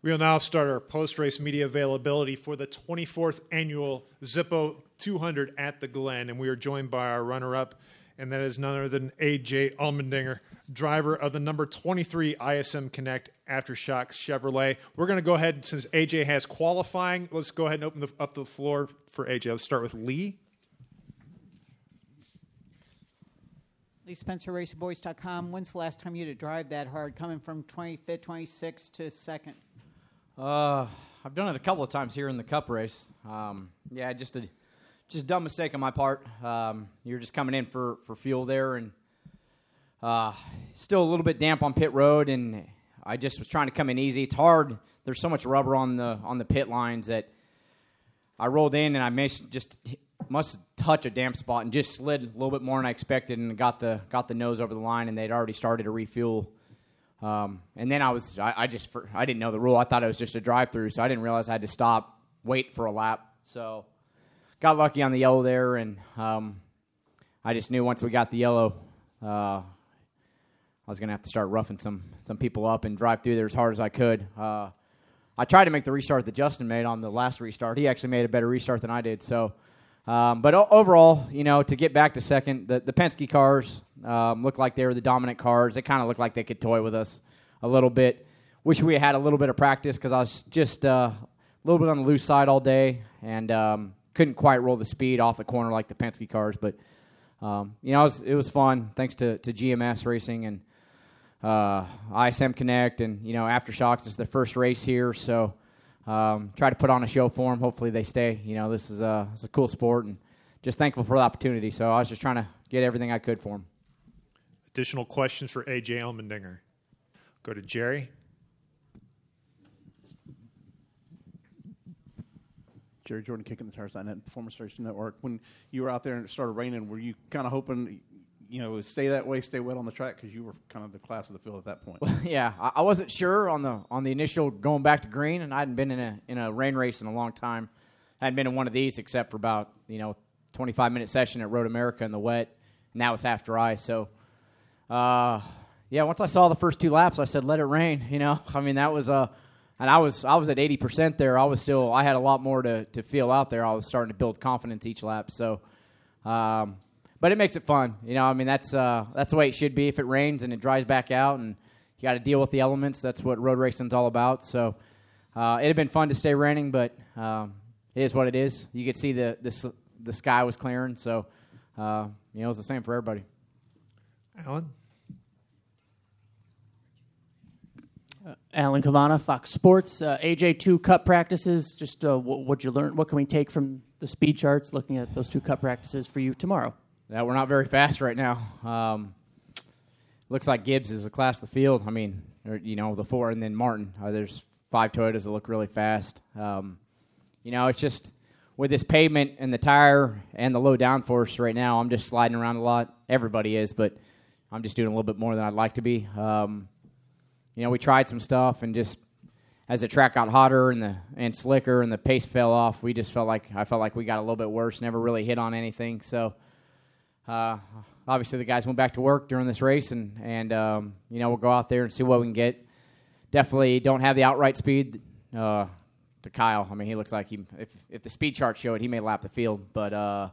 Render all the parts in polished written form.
We'll now start our post-race media availability for the 24th annual Zippo 200 at the Glen, and we are joined by our runner-up, and that is none other than A.J. Allmendinger, driver of the number 23 ISM Connect Aftershocks Chevrolet. We're going to go ahead, since A.J. has qualifying, let's go ahead and open up the floor for A.J. Let's start with Lee. Lee Spencer, RacingBoys.com. When's the last time you had to drive that hard, coming from 25th, 26th to second? I've done it a couple of times here in the Cup race. Just a dumb mistake on my part. You're just coming in for fuel there, and still a little bit damp on pit road, and I just was trying to come in easy. It's hard. There's so much rubber on the pit lines that I rolled in, and I must touch a damp spot and just slid a little bit more than I expected, and got the nose over the line, and they'd already started to refuel. And then I didn't know the rule. I thought it was just a drive-through, so I didn't realize I had to stop, wait for a lap. So got lucky on the yellow there, and I just knew once we got the yellow, I was going to have to start roughing some people up and drive through there as hard as I could. I tried to make the restart that Justin made on the last restart. He actually made a better restart than I did. So, but overall, to get back to second, the Penske cars looked like they were the dominant cars. They kind of looked like they could toy with us a little bit. Wish we had a little bit of practice because I was just a little bit on the loose side all day and couldn't quite roll the speed off the corner like the Penske cars. But, it was fun thanks to GMS Racing and ISM Connect and, Aftershocks is their first race here. So try to put on a show for them. Hopefully they stay. This is a cool sport and just thankful for the opportunity. So I was just trying to get everything I could for them. Additional questions for A.J. Allmendinger. Go to Jerry. Jerry Jordan, Kicking the Tires.net, Performance Racing Network. When you were out there and it started raining, were you kind of hoping, stay that way, stay wet on the track because you were kind of the class of the field at that point? Well, yeah, I wasn't sure on the initial going back to green, and I hadn't been in a rain race in a long time. I hadn't been in one of these except for about 25-minute session at Road America in the wet, and that was half dry. So, once I saw the first two laps, I said, "Let it rain." That was and I was at 80% there. I had a lot more to feel out there. I was starting to build confidence each lap. So, but it makes it fun. That's the way it should be. If it rains and it dries back out, and you got to deal with the elements, that's what road racing's all about. So, it'd have been fun to stay raining, but it is what it is. You could see the sky was clearing, so it was the same for everybody. Alan. Alan Cavana, Fox Sports. AJ2 Cup practices. Just what'd you learn? What can we take from the speed charts looking at those 2 Cup practices for you tomorrow? That we're not very fast right now. Looks like Gibbs is the class of the field. The 4 and then Martin. There's 5 Toyotas that look really fast. It's just with this pavement and the tire and the low downforce right now, I'm just sliding around a lot. Everybody is, but I'm just doing a little bit more than I'd like to be. We tried some stuff, and just as the track got hotter and slicker and the pace fell off, I felt like we got a little bit worse. Never really hit on anything. So obviously the guys went back to work during this race, and we'll go out there and see what we can get. Definitely don't have the outright speed to Kyle. He looks like if the speed chart showed, he may lap the field, but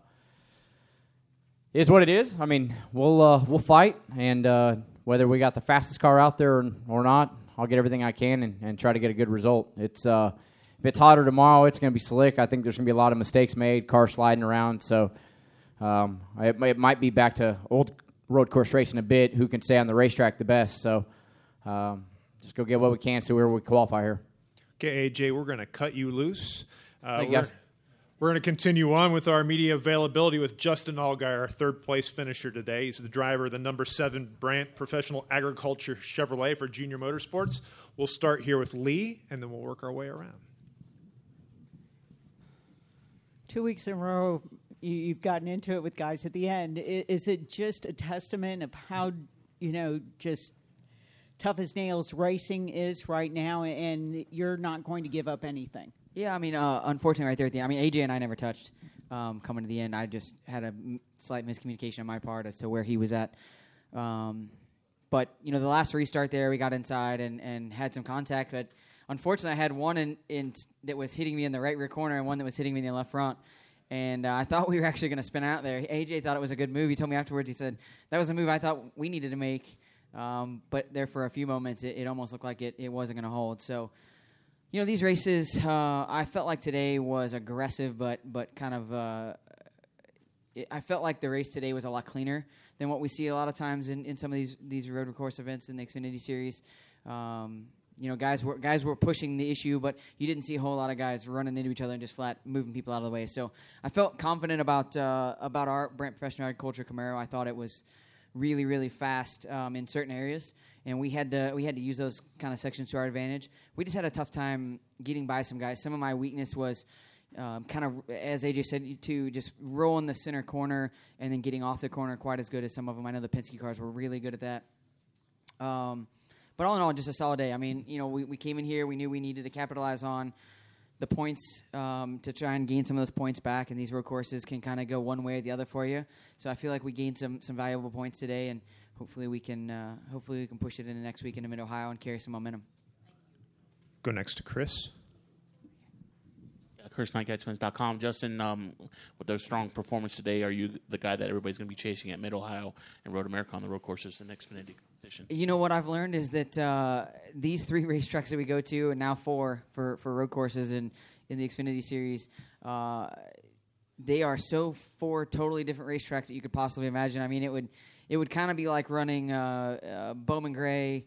it is what it is. We'll fight, and whether we got the fastest car out there or not, I'll get everything I can and try to get a good result. If it's hotter tomorrow, it's going to be slick. I think there's going to be a lot of mistakes made, cars sliding around. So it might be back to old road course racing a bit, who can stay on the racetrack the best. So just go get what we can, see where we qualify here. Okay, AJ, we're going to cut you loose. Thank you, guys. We're going to continue on with our media availability with Justin Allgaier, our third-place finisher today. He's the driver of the number 7 Brandt Professional Agriculture Chevrolet for Junior Motorsports. We'll start here with Lee, and then we'll work our way around. 2 weeks in a row, you've gotten into it with guys at the end. Is it just a testament of how, just tough as nails racing is right now, and you're not going to give up anything? Yeah, unfortunately right there at the end. AJ and I never touched coming to the end. I just had a slight miscommunication on my part as to where he was at. But, the last restart there, we got inside and had some contact. But unfortunately, I had one in that was hitting me in the right rear corner and one that was hitting me in the left front. And I thought we were actually going to spin out there. AJ thought it was a good move. He told me afterwards, he said, that was a move I thought we needed to make. But there for a few moments, it almost looked like it wasn't going to hold. So, these races, I felt like today was aggressive, but kind of I felt like the race today was a lot cleaner than what we see a lot of times in some of these road course events in the Xfinity Series. Guys were pushing the issue, but you didn't see a whole lot of guys running into each other and just flat moving people out of the way. So I felt confident about our Brent Professional Agriculture Camaro. I thought it was really, really fast in certain areas, and we had to use those kind of sections to our advantage. We just had a tough time getting by some guys. Some of my weakness was kind of, as AJ said, to just rolling the center corner and then getting off the corner quite as good as some of them. I know the Penske cars were really good at that. But all in all, just a solid day. I mean, we came in here. We knew we needed to capitalize on the points to try and gain some of those points back. And these road courses can kind of go one way or the other for you. So I feel like we gained some valuable points today, and hopefully we can push it into next week into Mid-Ohio and carry some momentum. Go next to Chris. Chris Knight, CatchFans.com. Justin, with their strong performance today, are you the guy that everybody's going to be chasing at Mid-Ohio and Road America on the road courses in the Xfinity edition? What I've learned is that these 3 racetracks that we go to, and now 4 for road courses in the Xfinity Series, they are so 4 totally different racetracks that you could possibly imagine. I mean, it would kind of be like running Bowman Gray,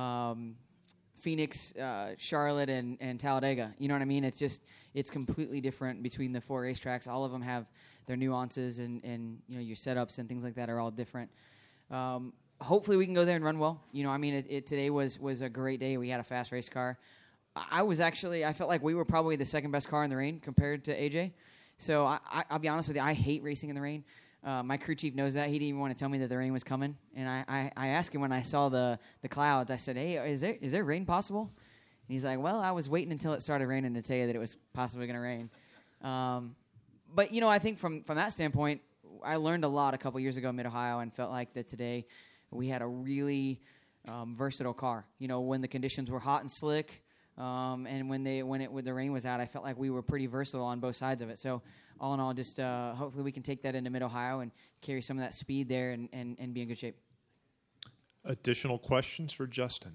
Phoenix, Charlotte, and Talladega. You know what I mean? It's completely different between the 4 racetracks. All of them have their nuances, and your setups and things like that are all different. Hopefully we can go there and run well. Today was a great day. We had a fast race car. I felt like we were probably the second best car in the rain compared to AJ. So I'll be honest with you, I hate racing in the rain. My crew chief knows that. He didn't even want to tell me that the rain was coming. And I asked him when I saw the clouds, I said, hey, is there rain possible? And he's like, well, I was waiting until it started raining to tell you that it was possibly going to rain. But, I think from that standpoint, I learned a lot a couple years ago in Mid-Ohio and felt like that today we had a really versatile car. When the conditions were hot and slick and when the rain was out, I felt like we were pretty versatile on both sides of it. So all in all, just hopefully we can take that into Mid-Ohio and carry some of that speed there and be in good shape. Additional questions for Justin?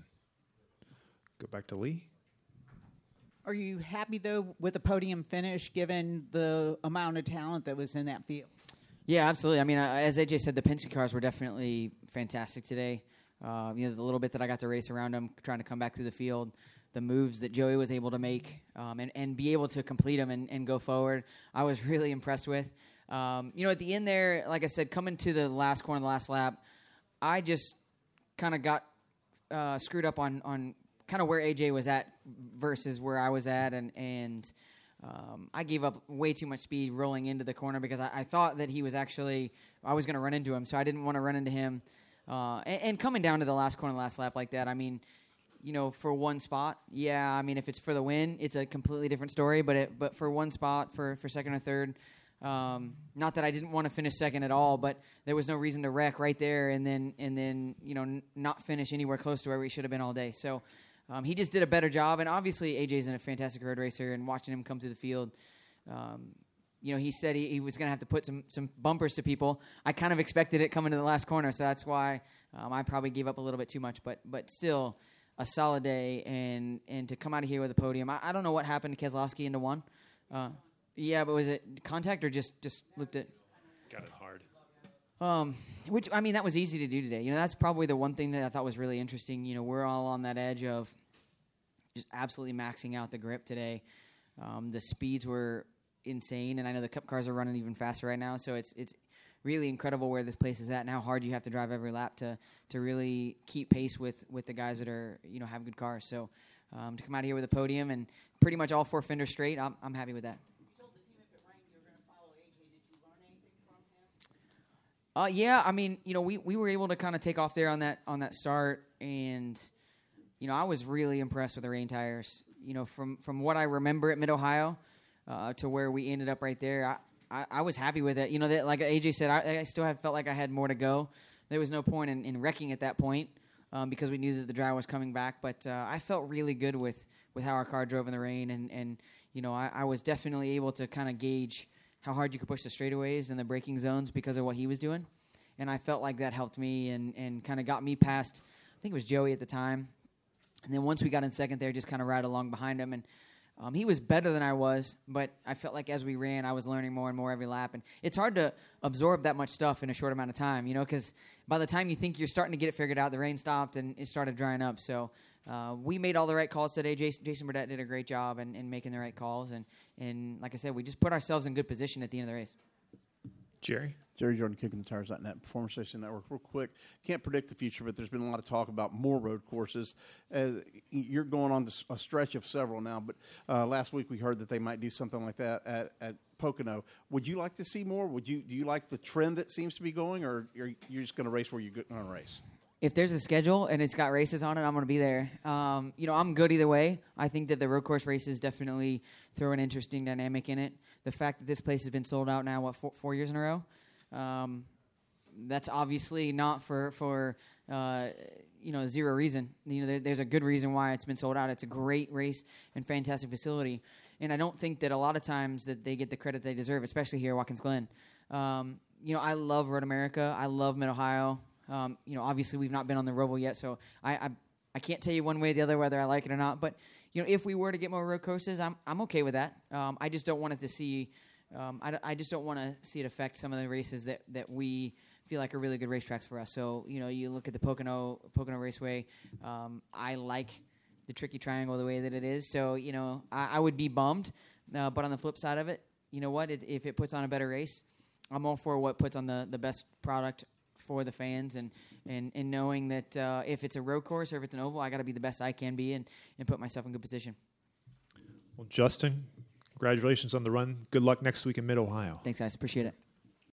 Go back to Lee. Are you happy, though, with the podium finish, given the amount of talent that was in that field? Yeah, absolutely. I mean, as AJ said, the Penske cars were definitely fantastic today. The little bit that I got to race around them, trying to come back through the field, the moves that Joey was able to make and be able to complete them and go forward, I was really impressed with. At the end there, like I said, coming to the last corner, the last lap, I just kind of got screwed up on kind of where AJ was at versus where I was at, and I gave up way too much speed rolling into the corner because I thought that I was going to run into him, so I didn't want to run into him. And coming down to the last corner, last lap like that, I mean, for one spot, yeah, I mean, if it's for the win, it's a completely different story, but for one spot, for second or third, not that I didn't want to finish second at all, but there was no reason to wreck right there and then not finish anywhere close to where we should have been all day. So he just did a better job, and obviously AJ's a fantastic road racer, and watching him come through the field, he said he was going to have to put some bumpers to people. I kind of expected it coming to the last corner, so that's why I probably gave up a little bit too much, but still a solid day, and to come out of here with a podium. I don't know what happened to Keselowski into one. Yeah, but was it contact or just looked at? Got it hard. Which, I mean, that was easy to do today. That's probably the one thing that I thought was really interesting. We're all on that edge of just absolutely maxing out the grip today. The speeds were insane, and I know the Cup cars are running even faster right now, so it's really incredible where this place is at and how hard you have to drive every lap to really keep pace with the guys that are have good cars. So to come out here with a podium and pretty much all 4 fenders straight, I'm happy with that. Yeah, I mean, we were able to kind of take off there on that start, and I was really impressed with the rain tires. From what I remember at Mid-Ohio to where we ended up right there, I was happy with it. That, like AJ said, I still felt like I had more to go. There was no point in wrecking at that point. because we knew that the dry was coming back. But I felt really good with how our car drove in the rain, and I was definitely able to kind of gauge how hard you could push the straightaways and the braking zones because of what he was doing. And I felt like that helped me and kind of got me past, I think it was Joey at the time. And then once we got in second there, just kind of ride along behind him. And he was better than I was, but I felt like as we ran, I was learning more and more every lap. And it's hard to absorb that much stuff in a short amount of time, because by the time you think you're starting to get it figured out, the rain stopped and it started drying up. So we made all the right calls today. Jason Burdett did a great job in making the right calls. And like I said, we just put ourselves in good position at the end of the race. Jerry? Jerry Jordan, Kicking the Tires.net, Performance Racing Network. Real quick, can't predict the future, but there's been a lot of talk about more road courses. You're going on a stretch of several now, but last week we heard that they might do something like that at Pocono. Would you like to see more? Do you like the trend that seems to be going, or you're just going to race where you're going to race? If there's a schedule and it's got races on it, I'm going to be there. I'm good either way. I think that the road course races definitely throw an interesting dynamic in it. The fact that this place has been sold out now, 4 years in a row? That's obviously not for zero reason. There's a good reason why it's been sold out. It's a great race and fantastic facility. And I don't think that a lot of times that they get the credit they deserve, especially here at Watkins Glen. I love Road America. I love Mid-Ohio. Obviously we've not been on the Roval yet, so I can't tell you one way or the other whether I like it or not. But if we were to get more road courses, I'm okay with that. I just don't want it to see. I just don't want to see it affect some of the races that we feel like are really good racetracks for us. So you look at the Pocono Raceway. I like the Tricky Triangle the way that it is. So I would be bummed, but on the flip side of it, you know what? If it puts on a better race, I'm all for what puts on the best product for the fans, and knowing that if it's a road course or if it's an oval, I got to be the best I can be and put myself in good position. Well, Justin, congratulations on the run. Good luck next week in Mid-Ohio. Thanks, guys. Appreciate it.